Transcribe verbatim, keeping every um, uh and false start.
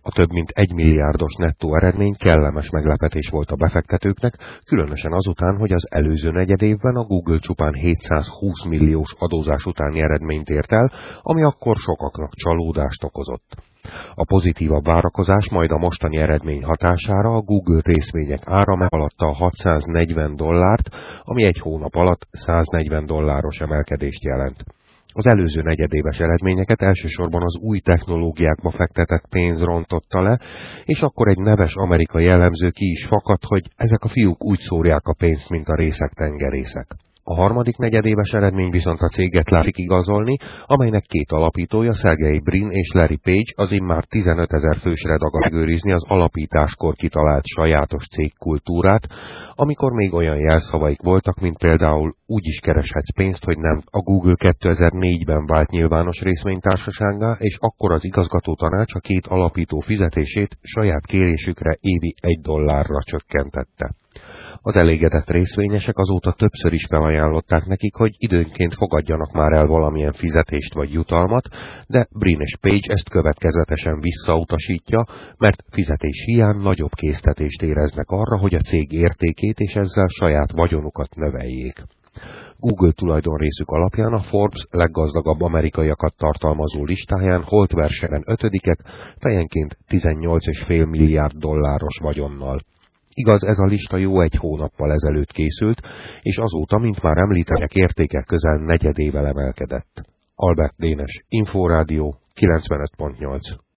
A több mint egy milliárdos nettó eredmény kellemes meglepetés volt a befektetőknek, különösen azután, hogy az előző negyedévben a Google csupán hétszázhúsz milliós adózás utáni eredményt ért el, ami akkor sokaknak csalódást okozott. A pozitívabb várakozás majd a mostani eredmény hatására a Google részvények ára meghaladta a hatszáznegyven dollárt, ami egy hónap alatt száznegyven dolláros emelkedést jelent. Az előző negyedéves eredményeket elsősorban az új technológiákba fektetett pénz rontotta le, és akkor egy neves amerikai elemző ki is fakadt, hogy ezek a fiúk úgy szórják a pénzt, mint a részek tengerészek. A harmadik negyedéves eredmény viszont a céget látszik igazolni, amelynek két alapítója, Sergey Brin és Larry Page az immár tizenötezer fősre dagad megőrizni az alapításkor kitalált sajátos cégkultúrát, amikor még olyan jelszavaik voltak, mint például úgy is kereshetsz pénzt, hogy nem. A Google kétezer-négyben vált nyilvános részvénytársasággá, és akkor az igazgató tanács a két alapító fizetését saját kérésükre évi egy dollárra csökkentette. Az elégedett részvényesek azóta többször is felajánlották nekik, hogy időnként fogadjanak már el valamilyen fizetést vagy jutalmat, de Brin és Page ezt következetesen visszautasítja, mert fizetés hiány nagyobb késztetést éreznek arra, hogy a cég értékét és ezzel saját vagyonukat növeljék. Google tulajdonrészük alapján a Forbes leggazdagabb amerikaiakat tartalmazó listáján holt versenyben ötödikek, fejenként tizennyolc egész öt milliárd dolláros vagyonnal. Igaz, ez a lista jó egy hónappal ezelőtt készült, és azóta, mint már említettek, értéke közel negyedével emelkedett. Albert Dénes, Inforádió, kilencvenöt pont nyolc.